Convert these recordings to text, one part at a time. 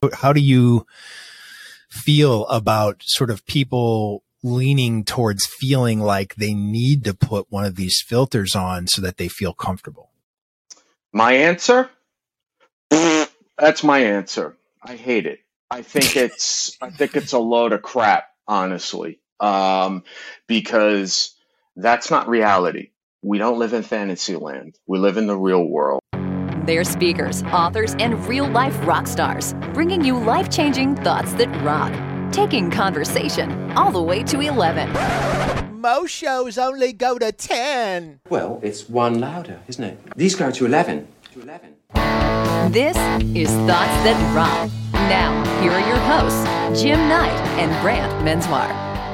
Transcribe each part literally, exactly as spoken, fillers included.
how do you feel about sort of people leaning towards feeling like they need to put one of these filters on so that they feel comfortable? My answer? That's my answer. I hate it. I think it's I think it's a load of crap, honestly. Um, because that's not reality. We don't live in fantasy land. We live in the real world. They're speakers, authors, and real-life rock stars, bringing you life-changing thoughts that rock. Taking conversation all the way to eleven. Most shows only go to ten. Well, it's one louder, isn't it? These go to eleven. To eleven. This is Thoughts That Rock. Now, here are your hosts, Jim Knight and Brant Menswar.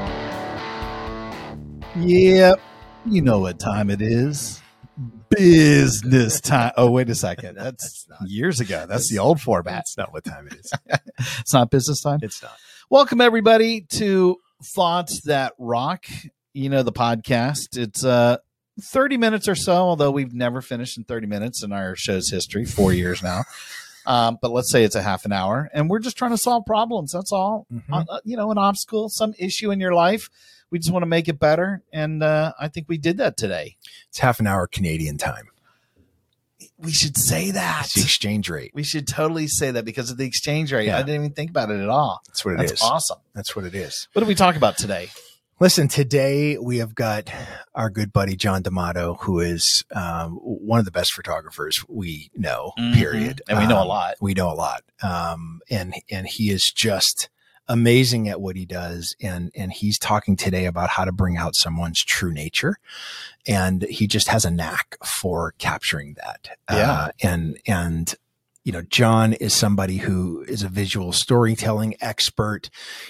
Yep, you know what time it is. Business time. Oh, wait a second. That's, That's years ago. That's the old format. That's not what time it is. It's not business time? It's not. Welcome, everybody, to Thoughts That Rock. You know, the podcast. It's uh, thirty minutes or so, although we've never finished in thirty minutes in our show's history, four years now. Um, but let's say it's a half an hour, and we're just trying to solve problems. That's all. Mm-hmm. Uh, you know, an obstacle, some issue in your life. We just want to make it better, and uh, I think we did that today. It's half an hour Canadian time. We should say that. It's the exchange rate. We should totally say that because of the exchange rate. Yeah. I didn't even think about it at all. That's what it That's is. awesome. That's what it is. What do we talk about today? Listen, today we have got our good buddy, John D'Amato, who is um, one of the best photographers we know, Mm-hmm. period. And we know um, a lot. We know a lot. Um, and, and he is just amazing at what he does. And, and he's talking today about how to bring out someone's true nature. And he just has a knack for capturing that. Yeah. Uh, and, and, you know, John is somebody who is a visual storytelling expert.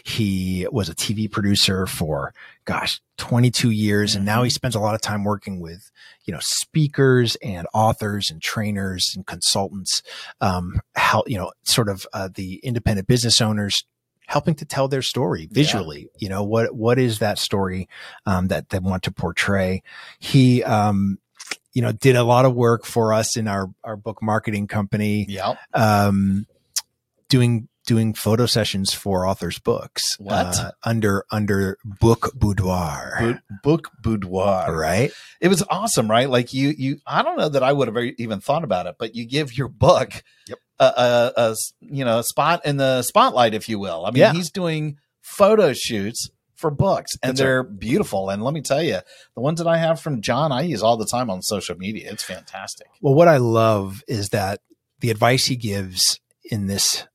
He was a T V producer for, gosh, twenty-two years. And now he spends a lot of time working with, you know, speakers and authors and trainers and consultants, um, how, you know, sort of, uh, the independent business owners, helping to tell their story visually. Yeah. You know, what, what is that story, um, that they want to portray? He, um, you know, did a lot of work for us in our, our book marketing company, Yep. um, doing, doing photo sessions for authors' books. What? Uh, under, under Book Boudoir. Book, book boudoir. Right. It was awesome, right? Like you, you, I don't know that I would have even thought about it, but you give your book Yep. a, a, a, you know, a spot in the spotlight, if you will. I mean, Yeah. he's doing photo shoots for books and That's they're beautiful. And let me tell you, the ones that I have from John, I use all the time on social media. It's fantastic. Well, what I love is that the advice he gives in this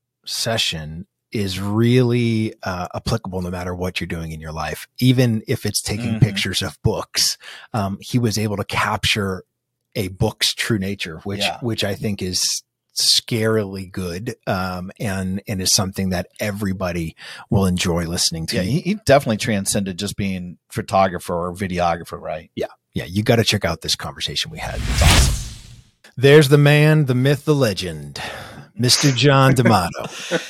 session is really uh, applicable no matter what you're doing in your life. Even if it's taking Mhm. pictures of books, um, he was able to capture a book's true nature, which, Yeah. which I think is scarily good. Um, and, and is something that everybody will enjoy listening to. Yeah, he, he definitely transcended just being photographer or videographer, right? Yeah. Yeah. You got to check out this conversation we had. It's awesome. There's the man, the myth, the legend, Mister John D'Amato.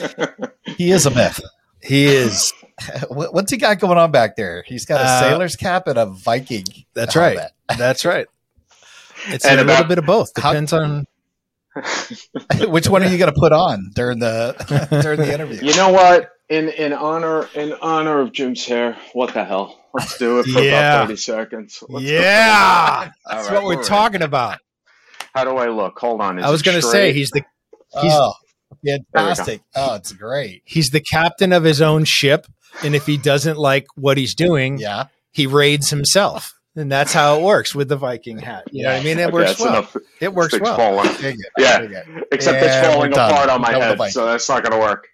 He is a myth. He is. What- What's he got going on back there? He's got a Uh, sailor's cap and a Viking. That's helmet. right. That's right. It's And a little about- bit of both. How- Depends on. Which one are you going to put on during the during the interview? You know what? In in honor in honor of Jim's hair, what the hell? Let's do it for Yeah. about thirty seconds. Let's go. Yeah, All that's right, what we're all right. talking about. How do I look? Hold on. Is I was it going to say straight? he's the he's Oh, fantastic! Oh, it's great. he's the captain of his own ship, and if he doesn't like what he's doing, Yeah, he raids himself, and that's how it works with the Viking hat. You know what I mean? It Okay, works that's well. enough. It works Thing's well. falling. Dig it. Yeah. Dig it. Except Yeah, it's we're falling done. apart on my We're done with head, the Viking. so that's not going to work.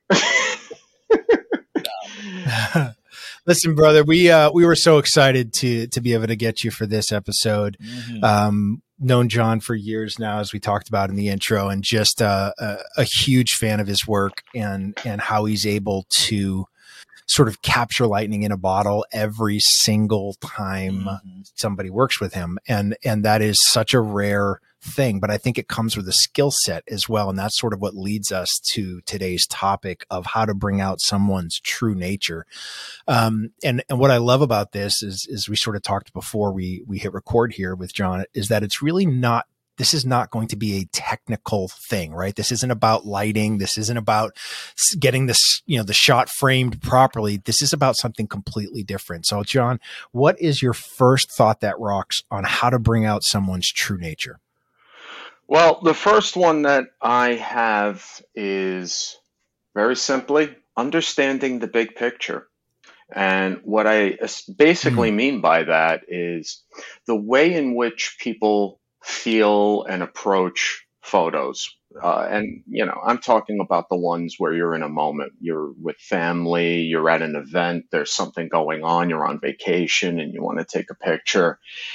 Listen, brother, we uh, we were so excited to to be able to get you for this episode. Mhm. Um, known John for years now, as we talked about in the intro, and just uh, a, a huge fan of his work and and how he's able to sort of capture lightning in a bottle every single time Mhm. somebody works with him. And, and that is such a rare thing, but I think it comes with a skill set as well. And that's sort of what leads us to today's topic of how to bring out someone's true nature. Um, and, and what I love about this is, is we sort of talked before we, we hit record here with John, is that it's really not this is not going to be a technical thing, right? This isn't about lighting. This isn't about getting this, you know, the shot framed properly. This is about something completely different. So John, what is your first thought that rocks on how to bring out someone's true nature? Well, the first one that I have is very simply understanding the big picture. And what I basically mean by that is the way in which people feel and approach photos. Uh, and, you know, I'm talking about the ones where you're in a moment, you're with family, you're at an event, there's something going on, you're on vacation and you want to take a picture.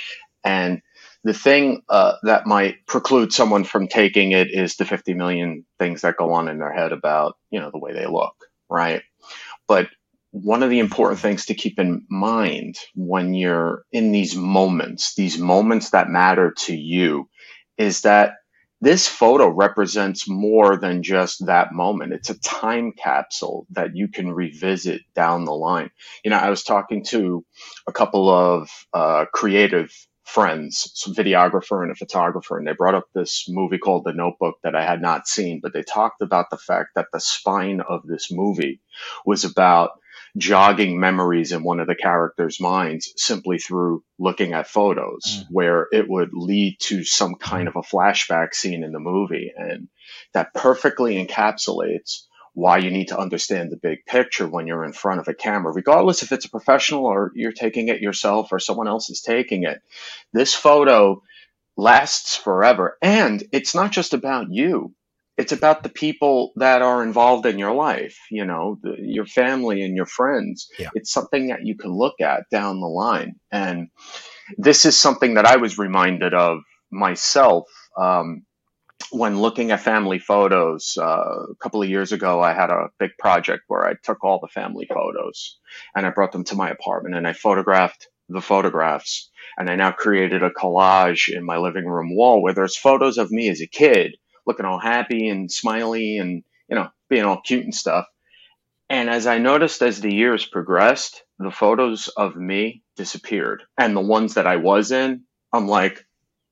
And the thing uh, that might preclude someone from taking it is the fifty million things that go on in their head about, you know, the way they look, right? But one of the important things to keep in mind when you're in these moments, these moments that matter to you, is that this photo represents more than just that moment. It's a time capsule that you can revisit down the line. You know, I was talking to a couple of uh, creative friends, some videographer and a photographer, and they brought up this movie called The Notebook that I had not seen, but they talked about the fact that the spine of this movie was about jogging memories in one of the characters' minds simply through looking at photos, mm. where it would lead to some kind of a flashback scene in the movie. And that perfectly encapsulates why you need to understand the big picture when you're in front of a camera, regardless if it's a professional or you're taking it yourself or someone else is taking it. This photo lasts forever. And it's not just about you. It's about the people that are involved in your life, you know, the, your family and your friends. Yeah. It's something that you can look at down the line. And this is something that I was reminded of myself um, when looking at family photos. Uh, a couple of years ago, I had a big project where I took all the family photos and I brought them to my apartment and I photographed the photographs. And I now created a collage in my living room wall where there's photos of me as a kid, looking all happy and smiley and, you know, being all cute and stuff. And as I noticed as the years progressed, the photos of me disappeared. And the ones that I was in, I'm like,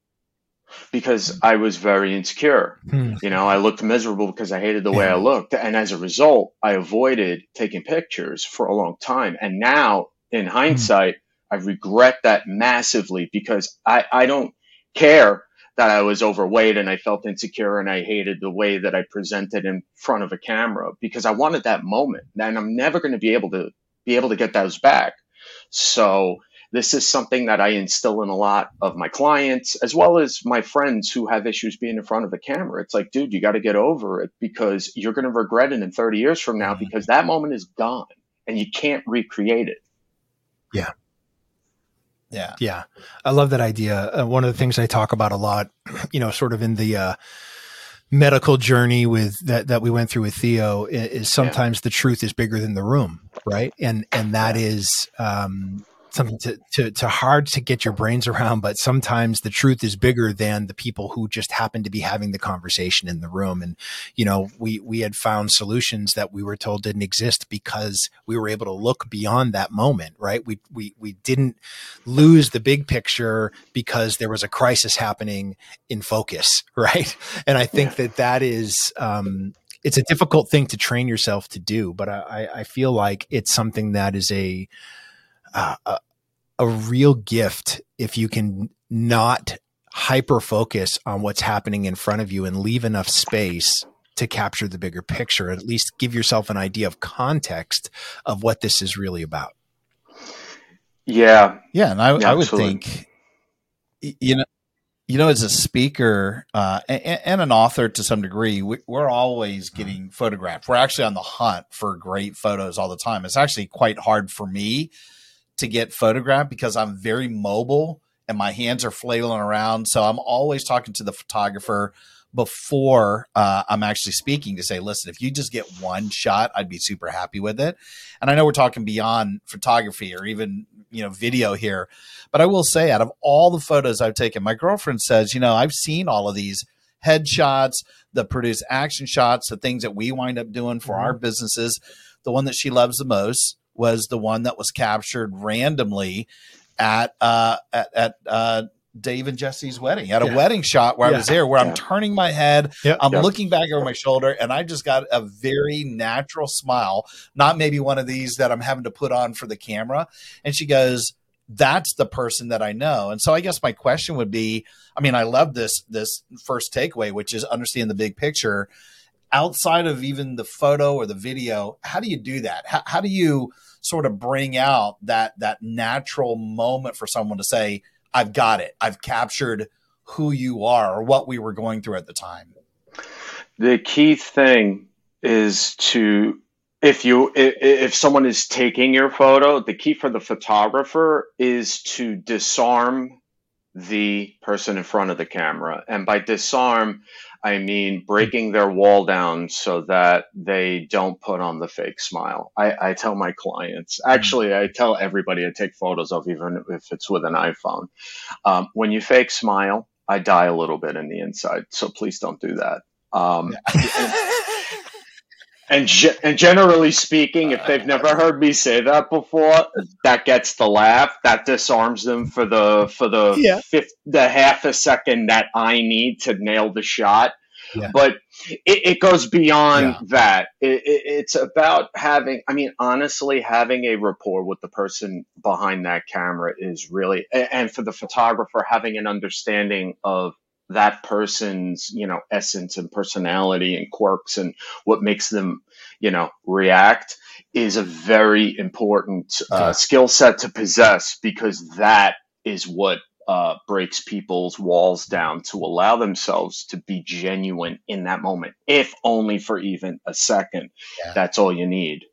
because I was very insecure. Hmm. You know, I looked miserable because I hated the yeah. way I looked. And as a result, I avoided taking pictures for a long time. And now, in hindsight, hmm. I regret that massively because I, I don't care that I was overweight and I felt insecure and I hated the way that I presented in front of a camera because I wanted that moment and I'm never going to be able to be able to get those back. So this is something that I instill in a lot of my clients as well as my friends who have issues being in front of the camera. It's like, dude, you got to get over it because you're going to regret it in thirty years from now because that moment is gone and you can't recreate it. Yeah. Yeah. Yeah. I love that idea. Uh, one of the things I talk about a lot, you know, sort of in the uh, medical journey with that, that we went through with Theo is, is sometimes yeah. the truth is bigger than the room. Right. And, and that yeah. is um, something to, to, to hard to get your brains around, but sometimes the truth is bigger than the people who just happen to be having the conversation in the room. And, you know, we, we had found solutions that we were told didn't exist because we were able to look beyond that moment, right? We, we, we didn't lose the big picture because there was a crisis happening in focus. Right. And I think yeah. that that is, um, it's a difficult thing to train yourself to do, but I, I feel like it's something that is a, Uh, a, a real gift if you can not hyper focus on what's happening in front of you and leave enough space to capture the bigger picture, at least give yourself an idea of context of what this is really about. Yeah. Yeah. And I, yeah, I would absolutely. think, you know, you know, as a speaker uh, and, and an author to some degree, we, we're always getting photographed. We're actually on the hunt for great photos all the time. It's actually quite hard for me to get photographed because I'm very mobile and my hands are flailing around. So I'm always talking to the photographer before uh, I'm actually speaking to say, listen, if you just get one shot, I'd be super happy with it. And I know we're talking beyond photography or even, you know, video here, but I will say out of all the photos I've taken, my girlfriend says, you know, I've seen all of these headshots, the produced action shots, the things that we wind up doing for mm-hmm. our businesses. The one that she loves the most was the one that was captured randomly at uh, at, at uh, Dave and Jesse's wedding. At a Yeah. wedding shot where Yeah. I was there, where Yeah. I'm turning my head, Yep. I'm Yep. looking back over my shoulder, and I just got a very natural smile, not maybe one of these that I'm having to put on for the camera. And she goes, that's the person that I know. And so I guess my question would be, I mean, I love this, this first takeaway, which is understand the big picture outside of even the photo or the video. How do you do that? How, how do you sort of bring out that, that natural moment for someone to say, I've got it. I've captured who you are or what we were going through at the time. The key thing is to, if you if, if someone is taking your photo, the key for the photographer is to disarm the person in front of the camera. And by disarm, I mean breaking their wall down so that they don't put on the fake smile. I, I tell my clients, actually, I tell everybody I take photos of, even if it's with an iPhone. Um, when you fake smile, I die a little bit in the inside. So please don't do that. Um, and, and, ge- and generally speaking, if they've never heard me say that before, that gets the laugh. That disarms them for the for the Yeah. fifth, the half a second that I need to nail the shot. Yeah. But it, it goes beyond Yeah. that. It, it, it's about having, I mean, honestly, having a rapport with the person behind that camera is really, and for the photographer, having an understanding of that person's, you know, essence and personality and quirks and what makes them, you know, react is a very important uh, Okay. skill set to possess, because that is what uh, breaks people's walls down to allow themselves to be genuine in that moment, if only for even a second. Yeah. That's all you need.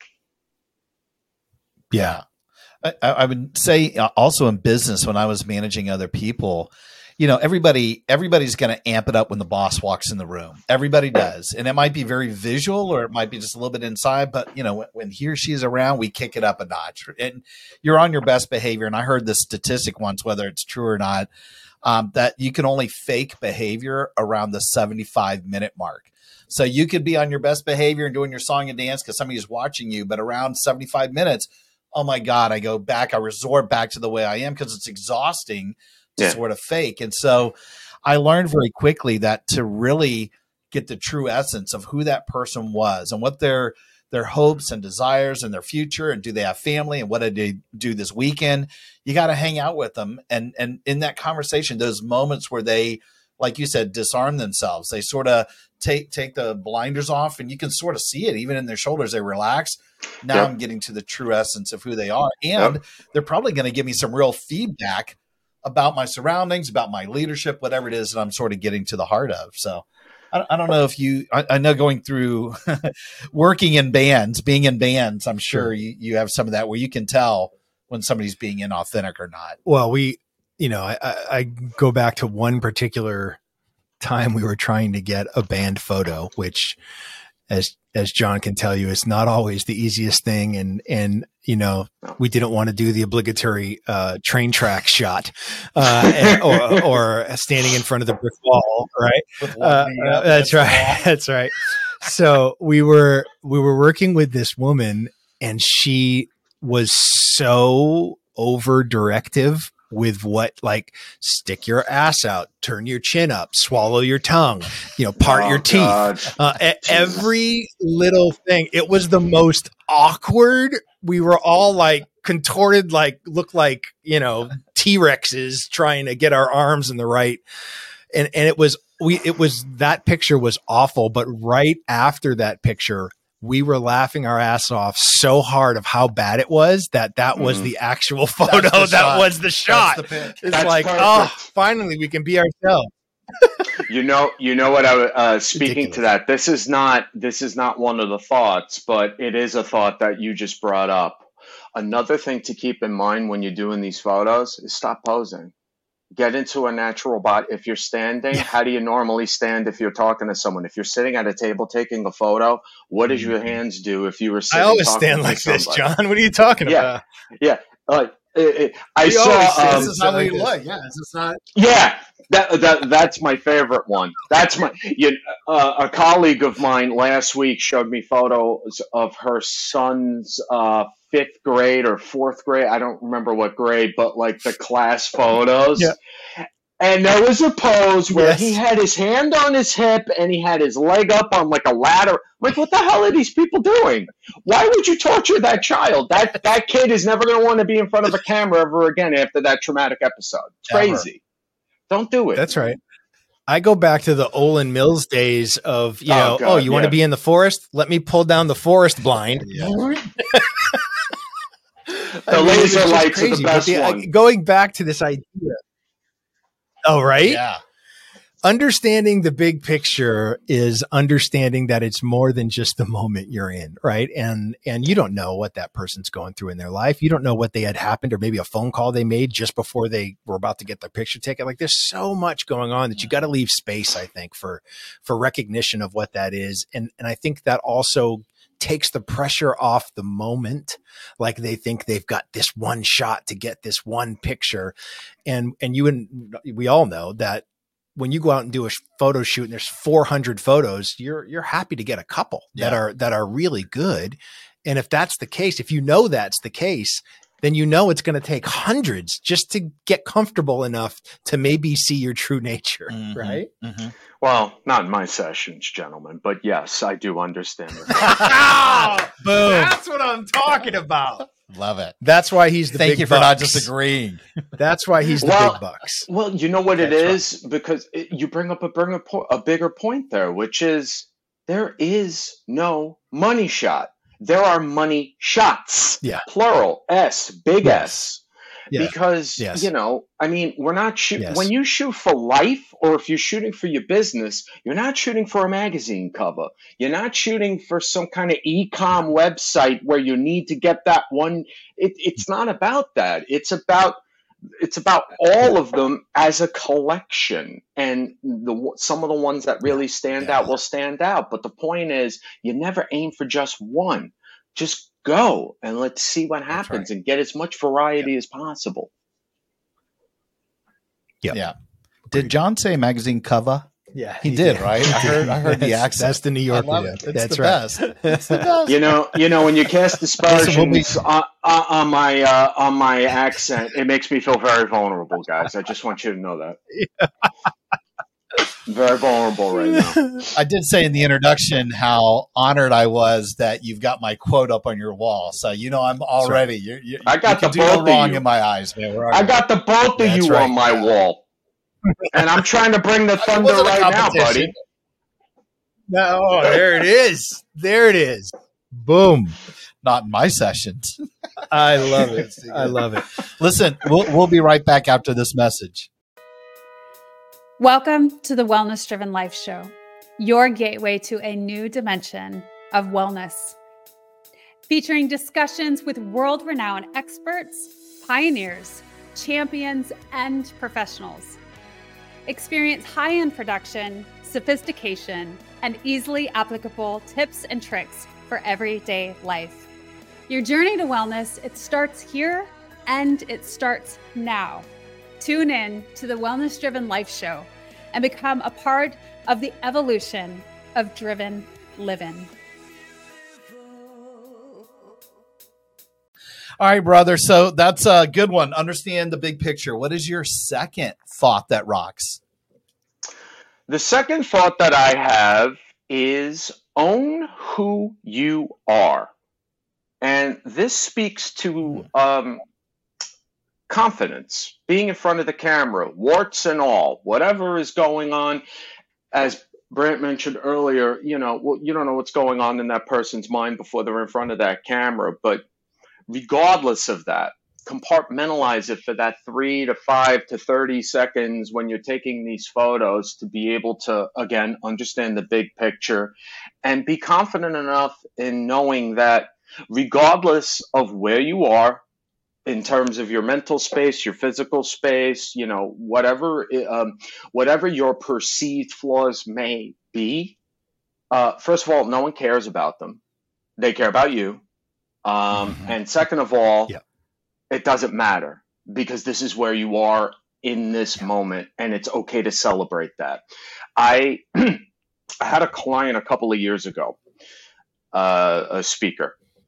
Yeah. I, I would say uh, also in business, when I was managing other people, you know, everybody, everybody's going to amp it up when the boss walks in the room. Everybody does. And it might be very visual or it might be just a little bit inside, but you know, when, when he or she is around, we kick it up a notch and you're on your best behavior. And I heard this statistic once, whether it's true or not, um, that you can only fake behavior around the seventy-five minute mark. So you could be on your best behavior and doing your song and dance because somebody's watching you, but around seventy-five minutes, oh my God, I go back, I resort back to the way I am because it's exhausting to Yeah. sort of fake. And so I learned very quickly that to really get the true essence of who that person was and what their their hopes and desires and their future, and do they have family and what did they do this weekend, you got to hang out with them. And and in that conversation, those moments where they, like you said, disarm themselves, they sort of take take the blinders off and you can sort of see it even in their shoulders. They relax. Now Yep. I'm getting to the true essence of who they are. And Yep. they're probably going to give me some real feedback about my surroundings, about my leadership, whatever it is that I'm sort of getting to the heart of. So I, I don't know if you, I, I know going through working in bands, being in bands, I'm sure, Sure. you, you have some of that where you can tell when somebody's being inauthentic or not. Well, we, you know, I, I, I go back to one particular time we were trying to get a band photo, which as, as John can tell you, it's not always the easiest thing. And, and, you know, we didn't want to do the obligatory, uh, train track shot, uh, and, or, or standing in front of the brick wall. Right. With one Uh, knee uh, up that's against the right. wall. That's right. So we were, we were working with this woman and she was so over directive with what, like, stick your ass out, turn your chin up, swallow your tongue, you know, part Oh, your teeth, God. uh, e- every little thing. It was the most awkward. We were all like contorted, like looked like, you know, T-Rexes trying to get our arms in the right. And, and it was, we, it was, that picture was awful. But right after that picture, we were laughing our ass off so hard of how bad it was that that was Mhm. the actual photo. the That shot. was the shot. That's the pick. It's That's like, perfect. oh, finally we can be ourselves. You know, you know what I w- uh, speaking Ridiculous. to that. This is not this is not one of the thoughts, but it is a thought that you just brought up. Another thing to keep in mind when you're doing these photos is stop posing. Get into a natural body. If you're standing, Yeah. how do you normally stand if you're talking to someone? If you're sitting at a table taking a photo, what does your hands do if you were I sitting always talking stand to like this, somebody? John. What are you talking Yeah. about? Yeah. Like, it, it, I We saw. always stand um, This is how we like this. look. Yeah. This is not. Yeah, that, that that's my favorite one. That's my you, uh, a colleague of mine last week showed me photos of her son's uh, fifth grade or fourth grade. I don't remember what grade, but like the class photos. Yeah. And there was a pose where Yes. he had his hand on his hip and he had his leg up on like a ladder. I'm like, what the hell are these people doing? Why would you torture that child? That that kid is never going to want to be in front of a camera ever again after that traumatic episode. It's crazy. Don't do it. That's right. I go back to the Olin Mills days of, you Oh, know, God, oh, you want yeah. to be in the forest? Let me pull down the forest blind. Yeah. The laser it's just lights are the crazy, but best the- I- one. Going back to this idea. Oh, right? Yeah. Understanding the big picture is understanding that it's more than just the moment you're in, right? And and you don't know what that person's going through in their life. You don't know what they had happened, or maybe a phone call they made just before they were about to get their picture taken. Like there's so much going on that you got to leave space, I think, for for recognition of what that is. And and I think that also takes the pressure off the moment. Like they think they've got this one shot to get this one picture. And and you and we all know that when you go out and do a photo shoot and there's four hundred photos, you're, you're happy to get a couple that Yeah. are, that are really good. And if that's the case, if you know that's the case, then you know it's going to take hundreds just to get comfortable enough to maybe see your true nature. Mhm. Right. Mhm. Well, not in my sessions, gentlemen, but yes, I do understand it. Boom. That's what I'm talking about. Love it. That's why he's the Thank big you for bucks. not just agreeing. That's why he's the Well, big bucks. Well, you know what it That's is? Because it, you bring up a, bring a, po- a bigger point there, which is there is no money shot. There are money shots. Yeah. Plural, S, big Yes. S. Yeah. Because, Yes. you know, I mean, we're not shooting, Yes. when you shoot for life or if you're shooting for your business, you're not shooting for a magazine cover. You're not shooting for some kind of e-com website where you need to get that one. It, it's not about that. It's about, it's about all of them as a collection. And the, some of the ones that really stand Yeah. out will stand out. But the point is you never aim for just one. Just go and let's see what happens right. and get as much variety as possible. Yep. Yeah. Did John say magazine cover? Yeah. He did, right? I heard I heard the That's- accent. That's the New York. I love way. it. It's That's the right. best. It's the best. You know, you know, when you cast aspersions on, on, on my uh, on my accent, it makes me feel very vulnerable, guys. I just want you to know that. Very vulnerable right now. I did say in the introduction how honored I was that you've got my quote up on your wall. So you know I'm already. You're, you're, I got you can the do no both of wrong you. in my eyes, man. Where are I you? got the both of That's you right. on my wall, and I'm trying to bring the It thunder wasn't a right now, competition. buddy. No, oh, there it is. There it is. Boom. Not in my sessions. I love it. I love it. Listen, we'll we'll be right back after this message. Welcome to the Wellness Driven Life Show, your gateway to a new dimension of wellness. Featuring discussions with world-renowned experts, pioneers, champions, and professionals. Experience high-end production, sophistication, and easily applicable tips and tricks for everyday life. Your journey to wellness, it starts here and it starts now. Tune in to the Wellness Driven Life Show and become a part of the evolution of driven living. All right, brother. So that's a good one. Understand the big picture. What is your second thought that rocks? The second thought that I have is own who you are. And this speaks to um, confidence, being in front of the camera, warts and all, whatever is going on. As Brent mentioned earlier, you know, well, you don't know what's going on in that person's mind before they're in front of that camera. But regardless of that, compartmentalize it for that three to five to thirty seconds when you're taking these photos to be able to, again, understand the big picture and be confident enough in knowing that regardless of where you are in terms of your mental space, your physical space, you know, whatever, um, whatever your perceived flaws may be, uh, first of all, no one cares about them. They care about you. Um, Mm-hmm. and second of all, Yep. it doesn't matter because this is where you are in this moment and it's okay to celebrate that. I, I had a client a couple of years ago, uh, a speaker,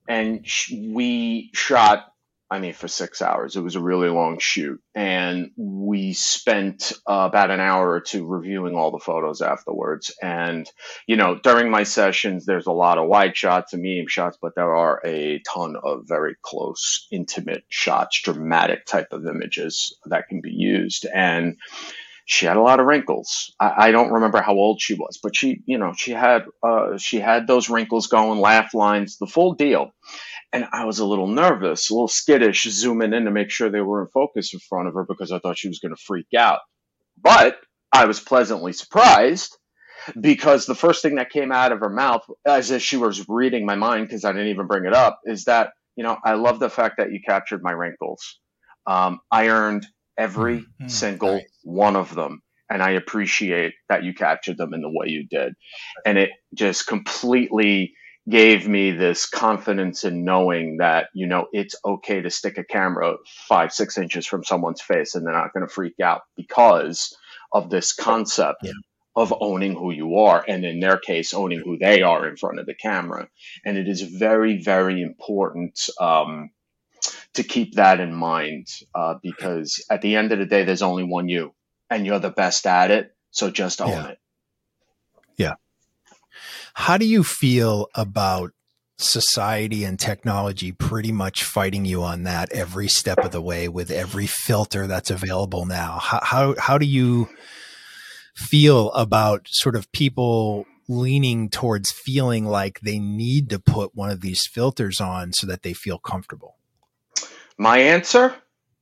and sh- we shot, I mean, for six hours. It was a really long shoot. And we spent uh, about an hour or two reviewing all the photos afterwards. And, you know, during my sessions, there's a lot of wide shots and medium shots, but there are a ton of very close, intimate shots, dramatic type of images that can be used. And she had a lot of wrinkles. I, I don't remember how old she was, but she, you know, she had, uh, she had those wrinkles going, laugh lines, the full deal. And I was a little nervous, a little skittish, zooming in to make sure they were in focus in front of her because I thought she was going to freak out. But I was pleasantly surprised because the first thing that came out of her mouth, as if she was reading my mind, because I didn't even bring it up, is that, you know, I love the fact that you captured my wrinkles. Um, I earned every mm-hmm. single nice. one of them. And I appreciate that you captured them in the way you did. And it just completely gave me this confidence in knowing that, you know, it's okay to stick a camera five, six inches from someone's face and they're not going to freak out because of this concept yeah. of owning who you are. And in their case, owning who they are in front of the camera. And it is very, very important um, to keep that in mind uh, because at the end of the day, there's only one you and you're the best at it. So just own yeah. it. Yeah. How do you feel about society and technology pretty much fighting you on that every step of the way with every filter that's available now? How, how, how do you feel about sort of people leaning towards feeling like they need to put one of these filters on so that they feel comfortable? My answer?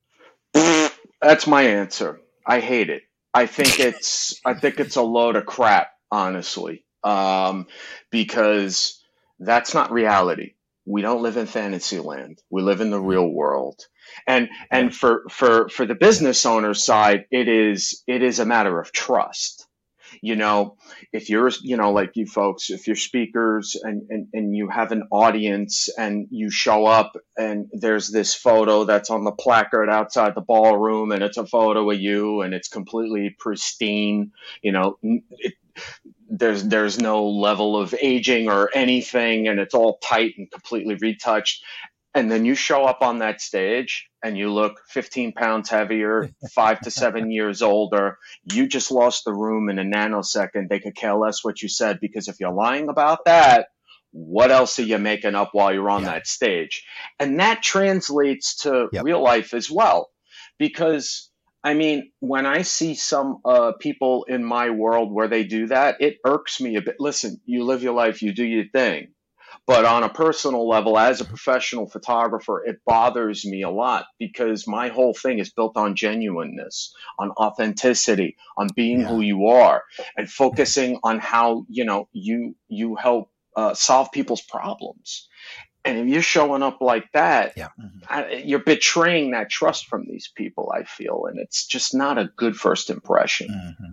That's my answer. I hate it. I think it's, I think it's a load of crap, honestly. Um, because that's not reality. We don't live in fantasy land. We live in the real world. And, and for, for, for the business owner side, it is, it is a matter of trust. You know, if you're, you know, like you folks, if you're speakers and, and, and you have an audience and you show up and there's this photo that's on the placard outside the ballroom and it's a photo of you and it's completely pristine, you know, it, There's there's no level of aging or anything, and it's all tight and completely retouched. And then you show up on that stage and you look fifteen pounds heavier, five to seven years older. You just lost the room in a nanosecond. They could care less what you said because if you're lying about that, what else are you making up while you're on yeah. that stage? And that translates to yep. real life as well, because I mean, when I see some uh, people in my world where they do that, it irks me a bit. Listen, you live your life, you do your thing. But on a personal level, as a professional photographer, it bothers me a lot because my whole thing is built on genuineness, on authenticity, on being yeah. who you are, and focusing on how, you know, you you help uh, solve people's problems. And if you're showing up like that, yeah. I, you're betraying that trust from these people, I feel. And it's just not a good first impression. Mm-hmm.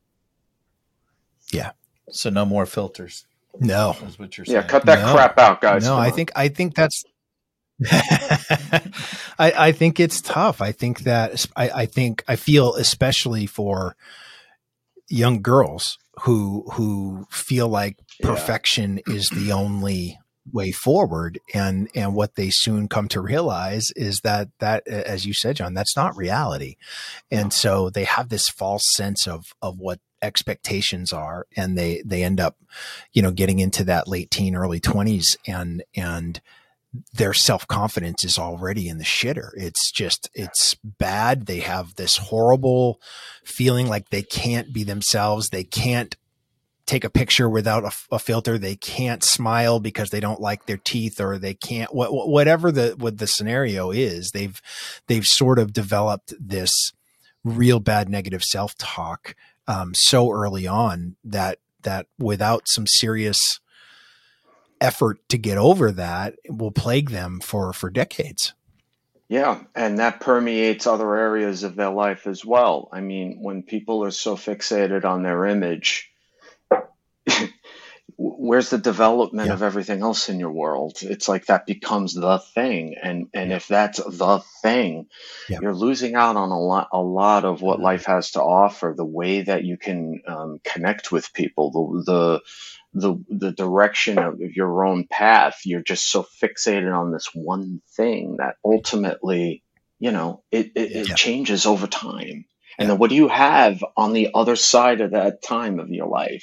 Yeah. So no more filters. No. Is what you're saying. Yeah, cut that no. crap out, guys. No, Come I on. think I think that's I, I think it's tough. I think that I, I think I feel especially for young girls who who feel like perfection yeah. is the only way forward, and and what they soon come to realize is that that, as you said, John, that's not reality. And so they have this false sense of of what expectations are, and they they end up, you know, getting into that late teen, early twenties, and and their self-confidence is already in the shitter. It's just, it's bad. They have this horrible feeling like they can't be themselves. They can't take a picture without a, a filter. They can't smile because they don't like their teeth, or they can't, wh- whatever the, what the scenario is, they've, they've sort of developed this real bad negative self-talk um, so early on that, that without some serious effort to get over that, it will plague them for, for decades. Yeah. And that permeates other areas of their life as well. I mean, when people are so fixated on their image, where's the development yeah. of everything else in your world? It's like that becomes the thing. And, and yeah. if that's the thing, yeah. you're losing out on a lot, a lot of what life has to offer, the way that you can um, connect with people, the, the, the the direction of your own path, you're just so fixated on this one thing that ultimately, you know, it, it, it Yeah. changes over time. And Yeah. then what do you have on the other side of that time of your life?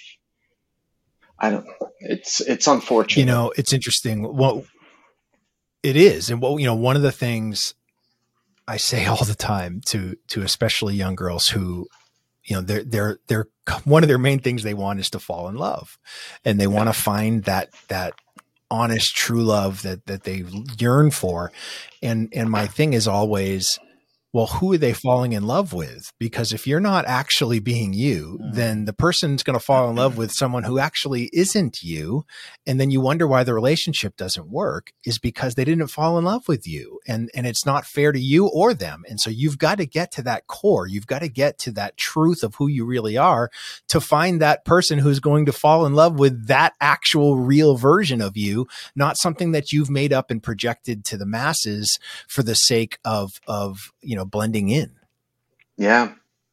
I don't know. It's, it's unfortunate. You know, it's interesting. Well, it is. And what, you know, one of the things I say all the time to, to especially young girls who, you know, they're, they're, they're, one of their main things they want is to fall in love, and they want to find that, that honest, true love that, that they yearn for. And, and my thing is always, well, who are they falling in love with? Because if you're not actually being you, then the person's going to fall in love with someone who actually isn't you. And then you wonder why the relationship doesn't work, is because they didn't fall in love with you, and, and it's not fair to you or them. And so you've got to get to that core. You've got to get to that truth of who you really are to find that person who's going to fall in love with that actual real version of you, not something that you've made up and projected to the masses for the sake of, of, you know, blending in. Yeah.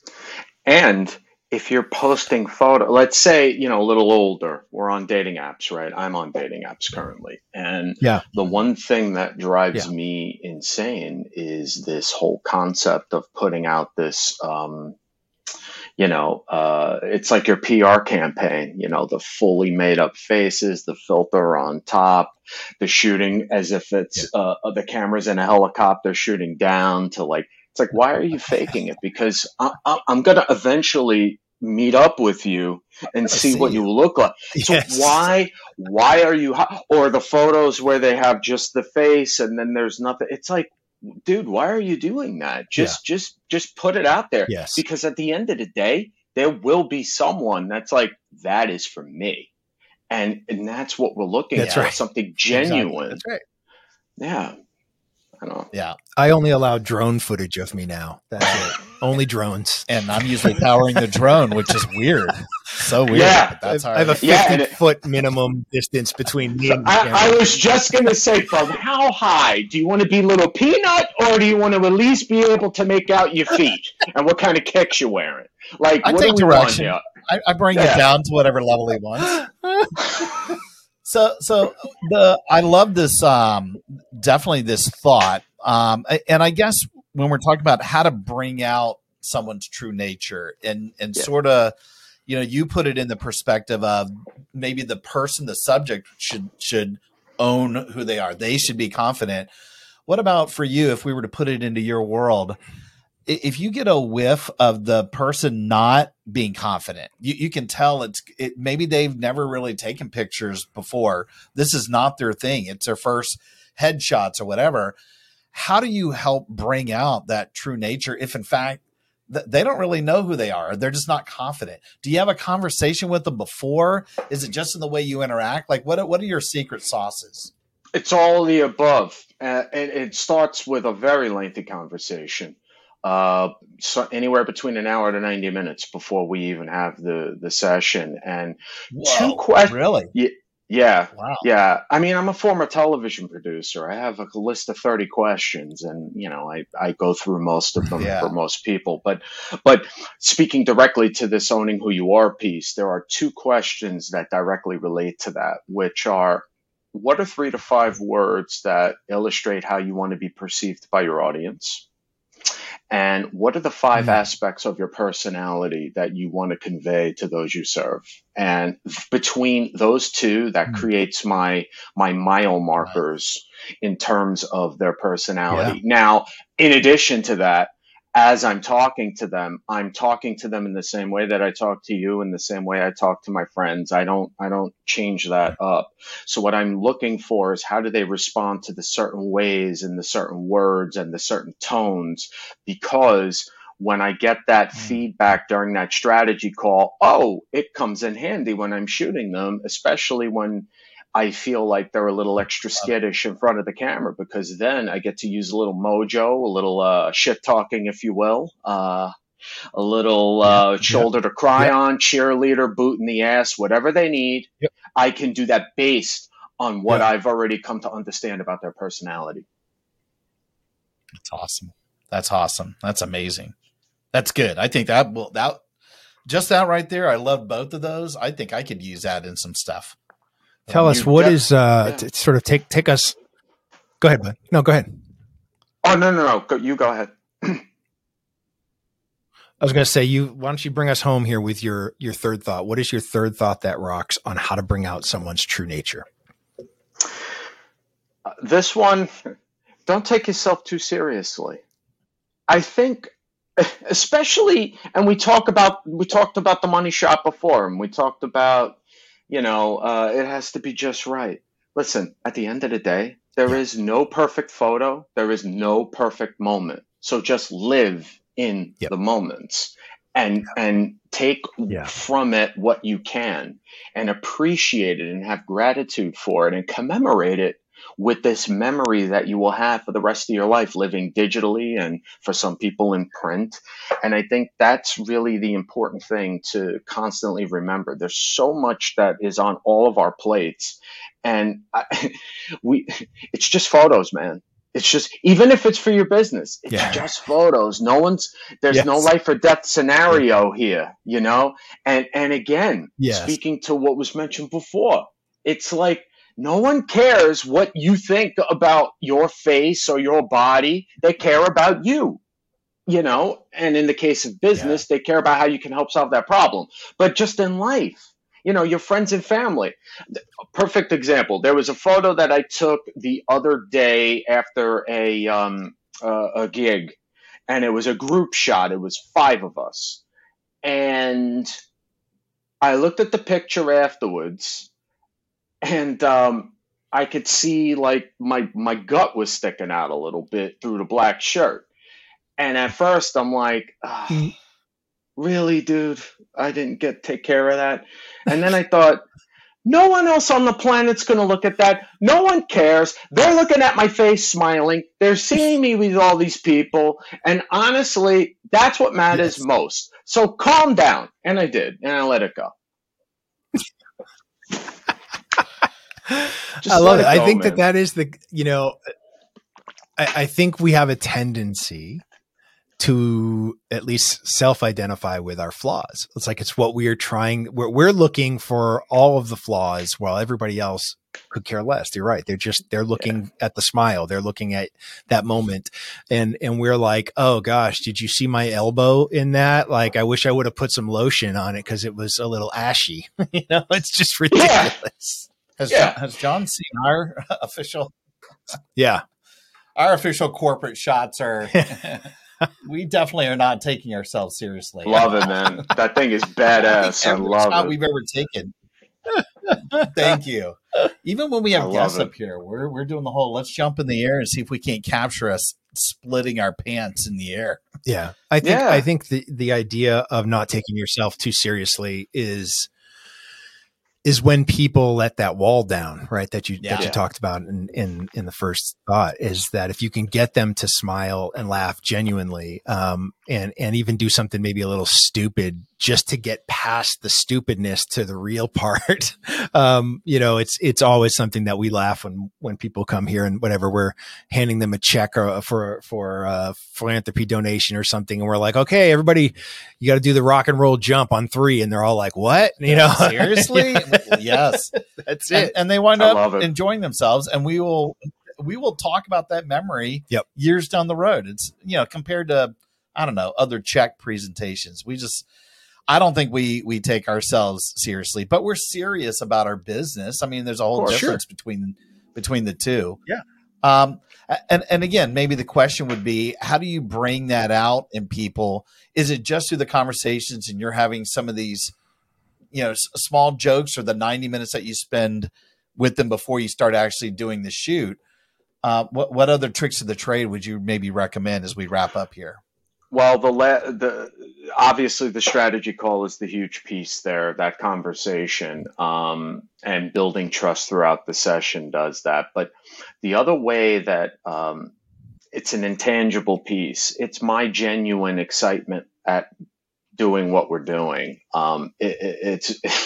And if you're posting photo, let's say, you know, a little older, we're on dating apps, right? I'm on dating apps currently. And Yeah. the one thing that drives Yeah. me insane is this whole concept of putting out this, um, you know, uh, it's like your P R campaign, you know, the fully made up faces, the filter on top, the shooting as if it's, uh, the camera's in a helicopter shooting down to like, it's like, why are you faking it? Because I, I, I'm going to eventually meet up with you and see, see what you. you look like. So Yes. why, why are you, or the photos where they have just the face and then there's nothing. It's like, dude, why are you doing that? Just, just, just put it out there. Yes. Because at the end of the day, there will be someone that's like, that is for me. And, and that's what we're looking That's at. right. Something genuine. That's right. Yeah. I don't know. Yeah. I only allow drone footage of me now. That's it. Only drones. And I'm usually powering the drone, which is weird. So weird. Yeah. But that's how I have a I- fifty Yeah, and it- foot minimum distance between me and the camera. I, I was just going to say, from how high? Do you want to be little peanut, or do you want to at least be able to make out your feet? And what kind of kicks you're wearing? Like, I what take do we want direction. here? I, I bring Yeah. it down to whatever level he wants. So, so the I love this. Um, definitely this thought. Um, and I guess when we're talking about how to bring out someone's true nature, and and Yeah. sort of, you know, you put it in the perspective of maybe the person, the subject should should own who they are. They should be confident. What about for you? If we were to put it into your world, i- if you get a whiff of the person not being confident, you, you can tell it's it, maybe they've never really taken pictures before. This is not their thing. It's their first headshots or whatever. How do you help bring out that true nature if in fact th- they don't really know who they are? They're just not confident. Do you have a conversation with them before? Is it just in the way you interact? Like what, what are your secret sauces? It's all of the above. Uh, and it starts with a very lengthy conversation. Uh, so anywhere between an hour to ninety minutes before we even have the, the session. And two questions. Really? Yeah. Yeah. Wow. Yeah. I mean, I'm a former television producer. I have a list of thirty questions, and, you know, I, I go through most of them Yeah. for most people. But, but speaking directly to this owning who you are piece, there are two questions that directly relate to that, which are, what are three to five words that illustrate how you want to be perceived by your audience? And what are the five Mm. aspects of your personality that you want to convey to those you serve? And between those two, that Mm. creates my my mile markers in terms of their personality. Now, in addition to that, as I'm talking to them, I'm talking to them in the same way that I talk to you, in the same way I talk to my friends. I don't I don't change that up. So what I'm looking for is, how do they respond to the certain ways and the certain words and the certain tones? Because when I get that feedback during that strategy call, oh, it comes in handy when I'm shooting them, especially when I feel like they're a little extra skittish in front of the camera, because then I get to use a little mojo, a little uh, shit talking, if you will, uh, a little uh, shoulder to cry Yep. on, cheerleader, boot in the ass, whatever they need. Yep. I can do that based on what Yeah. I've already come to understand about their personality. That's awesome. That's awesome. That's amazing. That's good. I think that will that just that right there. I love both of those. I think I could use that in some stuff. Tell Um, us you what def- is uh yeah. t- sort of take take us. Go ahead, bud. No, go ahead. Oh no, no, no. Go, you go ahead. I was going to say, you. Why don't you bring us home here with your your third thought? What is your third thought that rocks on how to bring out someone's true nature? Uh, this one, don't take yourself too seriously. I think, especially, and we talk about we talked about the money shot before, and we talked about, you know, uh, it has to be just right. Listen, at the end of the day, there Yeah. is no perfect photo. There is no perfect moment. So just live in Yep. the moments and and take Yeah. from it what you can and appreciate it and have gratitude for it and commemorate it with this memory that you will have for the rest of your life, living digitally and for some people in print. And I think that's really the important thing to constantly remember. There's so much that is on all of our plates, and I, we it's just photos, man. It's just, even if it's for your business, it's Yeah. just photos. No one's, there's Yes. no life or death scenario here, you know? And, and again, Yes. speaking to what was mentioned before, it's like, no one cares what you think about your face or your body. They care about you, you know? And in the case of business, they care about how you can help solve that problem. But just in life, you know, your friends and family. Perfect example. There was a photo that I took the other day after a um, uh, a gig, and it was a group shot. It was five of us, and I looked at the picture afterwards, and um, I could see like my my gut was sticking out a little bit through the black shirt. And at first, I'm like, oh, Mm. really, dude? I didn't get take care of that. And then I thought, no one else on the planet's going to look at that. No one cares. They're looking at my face smiling. They're seeing me with all these people. And honestly, that's what matters Yes. most. So calm down. And I did. And I let it go. Just I love let it. it I go, think man. that that is the, you know, I, I think we have a tendency to at least self-identify with our flaws. It's like, it's what we are trying, we're, we're looking for all of the flaws while everybody else could care less. You're right. They're just, they're looking at the smile. They're looking at that moment. And, and we're like, oh gosh, did you see my elbow in that? Like, I wish I would have put some lotion on it because it was a little ashy. You know, it's just ridiculous. Has, Yeah. John, has John seen our official, Yeah. our official corporate shots are, we definitely are not taking ourselves seriously. Love it, man. That thing is badass. I Every love shot it. we've ever taken. Thank you. Even when we I have love guests it. up here, we're we're doing the whole let's jump in the air and see if we can't capture us splitting our pants in the air. Yeah. I think, Yeah. I think the, the idea of not taking yourself too seriously is, is when people let that wall down, right? That you, that Yeah. you talked about in, in, in the first thought, is that if you can get them to smile and laugh genuinely, um, and, and even do something maybe a little stupid just to get past the stupidness to the real part. um, you know, it's, it's always something that we laugh when, when people come here and whatever, we're handing them a check or for, for a philanthropy donation or something. And we're like, okay, everybody, you got to do the rock and roll jump on three. And they're all like, what? You know, Seriously? Yes. that's And, it. and they wind I up love it. enjoying themselves, and we will we will talk about that memory Yep. years down the road. It's, you know, compared to, I don't know, other check presentations. We just, I don't think we we take ourselves seriously, but we're serious about our business. I mean, there's a whole course. difference between between the two. Yeah. Um, and and again, maybe the question would be, how do you bring that out in people? Is it just through the conversations and you're having some of these, you know, s- small jokes, or the ninety minutes that you spend with them before you start actually doing the shoot? Uh, what what other tricks of the trade would you maybe recommend as we wrap up here? Well, the la- the obviously the strategy call is the huge piece there. That conversation, um, and building trust throughout the session does that. But the other way that um, it's an intangible piece. It's my genuine excitement at doing what we're doing. Um, it, it, it's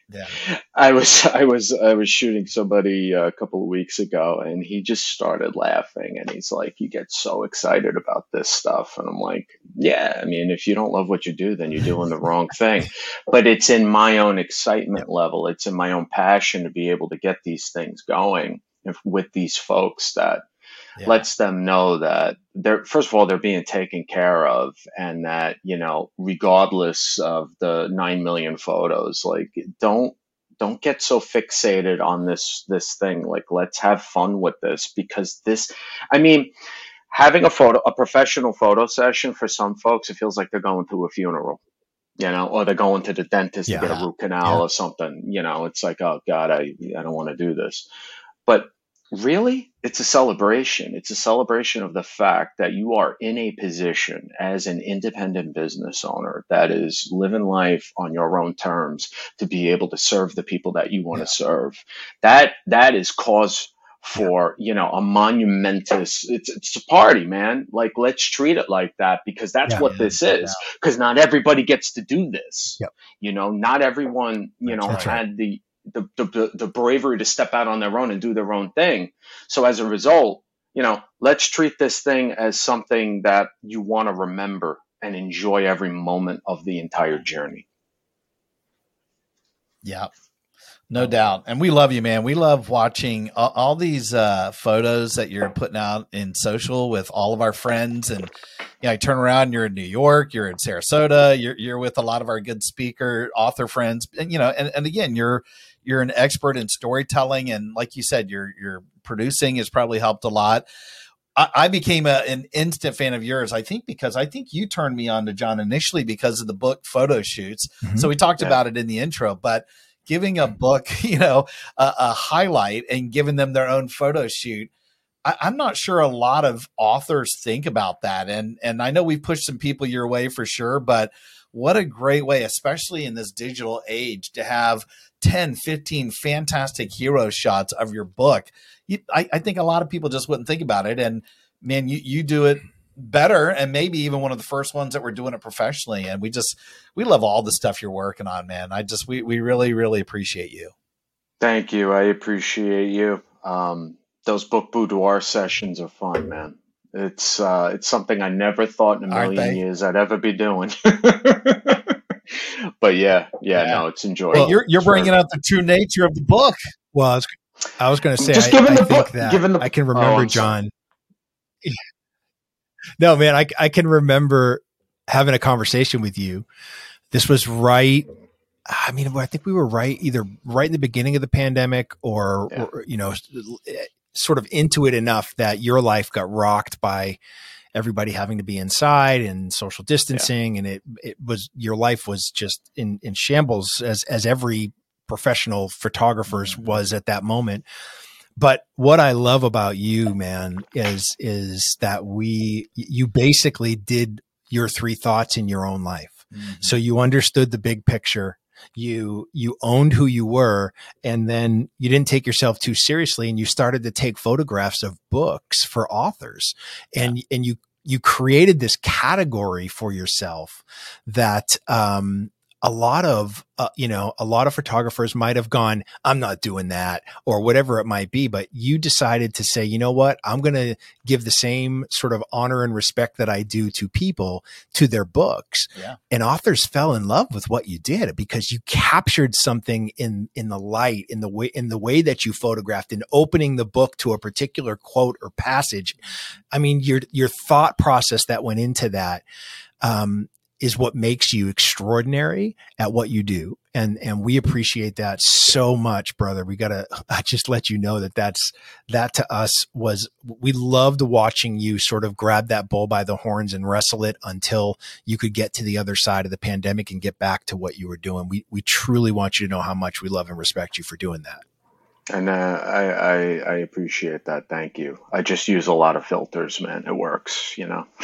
Yeah. I was I was I was shooting somebody uh, a couple of weeks ago, and he just started laughing, and he's like, "You get so excited about this stuff," and I'm like, "Yeah, I mean, if you don't love what you do, then you're doing the wrong thing." But it's in my own excitement level, it's in my own passion to be able to get these things going if, with these folks that Yeah. lets them know that they're, first of all, they're being taken care of, and that, you know, regardless of the nine million photos, like don't, don't get so fixated on this, this thing. Like, let's have fun with this, because this, I mean, having a photo, a professional photo session, for some folks, it feels like they're going to a funeral, you know, or they're going to the dentist Yeah. to get a root canal Yeah. or something. You know, it's like, oh God, I, I don't want to do this. But really, it's a celebration. It's a celebration of the fact that you are in a position as an independent business owner that is living life on your own terms to be able to serve the people that you want Yeah. to serve. That, that is cause for, you know, a monumentous, it's, it's a party, man. Like, let's treat it like that, because that's Yeah. what Yeah, this no is. Because not everybody gets to do this. Yep. You know, not everyone, you know, That's right. had the, the, the, the bravery to step out on their own and do their own thing. So as a result, you know, let's treat this thing as something that you want to remember and enjoy every moment of the entire journey. Yeah, no doubt. And we love you, man. We love watching all, all these uh, photos that you're putting out in social with all of our friends. And, you know, I turn around, you're in New York, you're in Sarasota, you're, you're with a lot of our good speaker, author friends. And, you know, and, and again, you're, you're an expert in storytelling. And like you said, your, your producing has probably helped a lot. I, I became a, an instant fan of yours, I think, because I think you turned me on to John initially because of the book Photo Shoots. Mhm. So we talked Yeah. about it in the intro, but giving a book, you know, a, a highlight and giving them their own photo shoot. I, I'm not sure a lot of authors think about that. And, and I know we've pushed some people your way for sure, but what a great way, especially in this digital age, to have ten, fifteen fantastic hero shots of your book. You, I, I think a lot of people just wouldn't think about it. And man, you, you do it better, and maybe even one of the first ones that we're doing it professionally. And we just, we love all the stuff you're working on, man. I just, we, we really, really appreciate you. Thank you. I appreciate you. Um, those book boudoir sessions are fun, man. It's, uh, it's something I never thought in a Aren't million they? years I'd ever be doing. But yeah, yeah, Yeah. no, it's enjoyable. Well, you're, you're It's very- bringing out the true nature of the book. Well, I was, I was going to say, Just I, given I the think book- that given the- I can Oh, remember, I'm sorry. John. No, man, I, I can remember having a conversation with you. This was right. I mean, I think we were right, either right in the beginning of the pandemic or, Yeah. or you know, sort of into it enough that your life got rocked by everybody having to be inside and social distancing. And it, it was, your life was just in, in shambles, as, as every professional photographer's was at that moment. But what I love about you, man, is, is that we, you basically did your three thoughts in your own life. So you understood the big picture. You, you owned who you were, and then you didn't take yourself too seriously, and you started to take photographs of books for authors, and, yeah. and you, you created this category for yourself that, um, a lot of, uh, you know, a lot of photographers might have gone, I'm not doing that, or whatever it might be. But you decided to say, you know what, I'm going to give the same sort of honor and respect that I do to people to their books. Yeah. And authors fell in love with what you did because you captured something in, in the light, in the way, in the way that you photographed, in opening the book to a particular quote or passage. I mean, your, your thought process that went into that, um, is what makes you extraordinary at what you do. And, and we appreciate that so much, brother. We gotta, I just let you know that that's, that to us was, we loved watching you sort of grab that bull by the horns and wrestle it until you could get to the other side of the pandemic and get back to what you were doing. We, we truly want you to know how much we love and respect you for doing that. And uh, I, I I appreciate that. Thank you. I just use a lot of filters, man. It works, you know.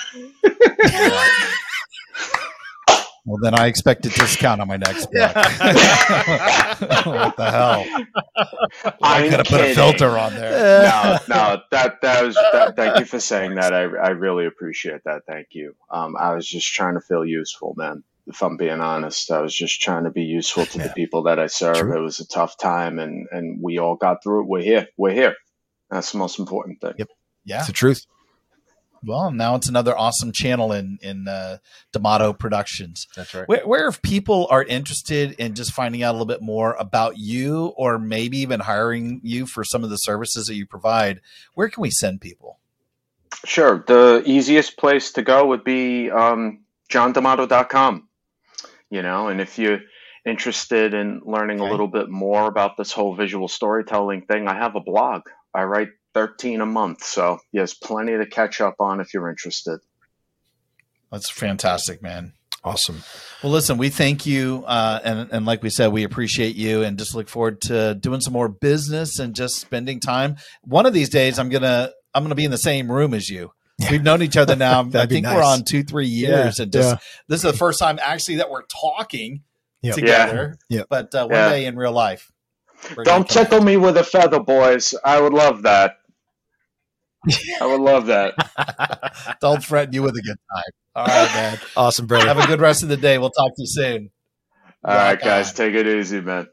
Well, then I expect a discount on my next book. What the hell? I I'm could have put a kidding. filter on there. No, no, that that was. That, thank you for saying that. I I really appreciate that. Thank you. Um, I was just trying to feel useful, man. if I'm being honest. I was just trying to be useful to Yeah. the people that I serve. True. It was a tough time, and, and we all got through it. We're here. We're here. That's the most important thing. Yep. Yeah. It's the truth. Well, now it's another awesome channel in in uh, D'Amato Productions. That's right. Where, where if people are interested in just finding out a little bit more about you, or maybe even hiring you for some of the services that you provide, where can we send people? Sure. The easiest place to go would be um, john d'amato dot com. You know, and if you're interested in learning Okay. a little bit more about this whole visual storytelling thing, I have a blog. I write thirteen a month. So there's plenty to catch up on if you're interested. That's fantastic, man. Awesome. Well, listen, we thank you. Uh, and, and like we said, we appreciate you and just look forward to doing some more business and just spending time. One of these days, I'm going to, I'm going to be in the same room as you. Yeah. We've known each other now. I That'd be think nice. we're on two, three years. Yeah, and just, yeah. this is the first time actually that we're talking Yep. together, Yeah. Yep. but uh, one Yeah. day in real life. we're gonna Don't connect. tickle me with a feather, boys. I would love that. I would love that. Don't threaten you with a good time. All right, man. Awesome, brother. Have a good rest of the day. We'll talk to you soon. All right, Rock guys. on. Take it easy, man.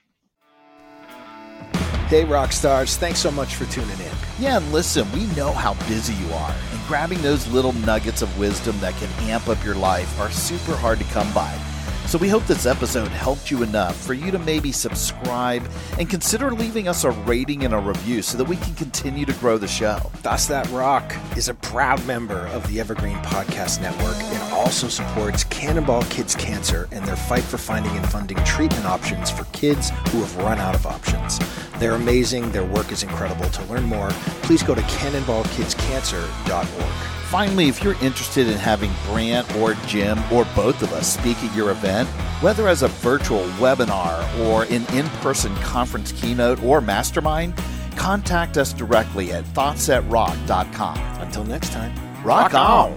Hey, rock stars. Thanks so much for tuning in. Yeah, and listen, we know how busy you are, and grabbing those little nuggets of wisdom that can amp up your life are super hard to come by. So we hope this episode helped you enough for you to maybe subscribe and consider leaving us a rating and a review so that we can continue to grow the show. Thus That Rock is a proud member of the Evergreen Podcast Network and also supports Cannonball Kids Cancer and their fight for finding and funding treatment options for kids who have run out of options. They're amazing. Their work is incredible. To learn more, please go to cannonball kids cancer dot org. Finally, if you're interested in having Brant or Jim or both of us speak at your event, whether as a virtual webinar or an in-person conference keynote or mastermind, contact us directly at thoughts at rock dot com. Until next time, Rock on!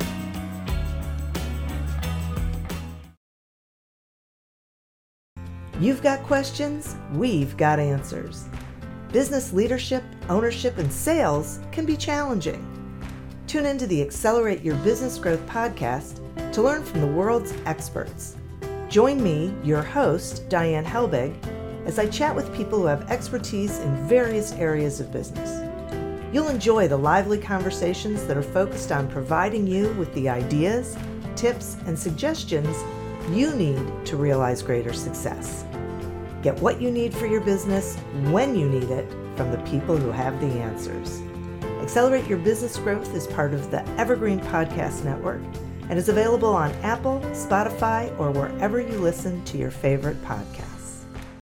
You've got questions, we've got answers. Business leadership, ownership, and sales can be challenging. Tune into the Accelerate Your Business Growth podcast to learn from the world's experts. Join me, your host, Diane Helbig, as I chat with people who have expertise in various areas of business. You'll enjoy the lively conversations that are focused on providing you with the ideas, tips, and suggestions you need to realize greater success. Get what you need for your business when you need it from the people who have the answers. Accelerate Your Business Growth is part of the Evergreen Podcast Network and is available on Apple, Spotify, or wherever you listen to your favorite podcast.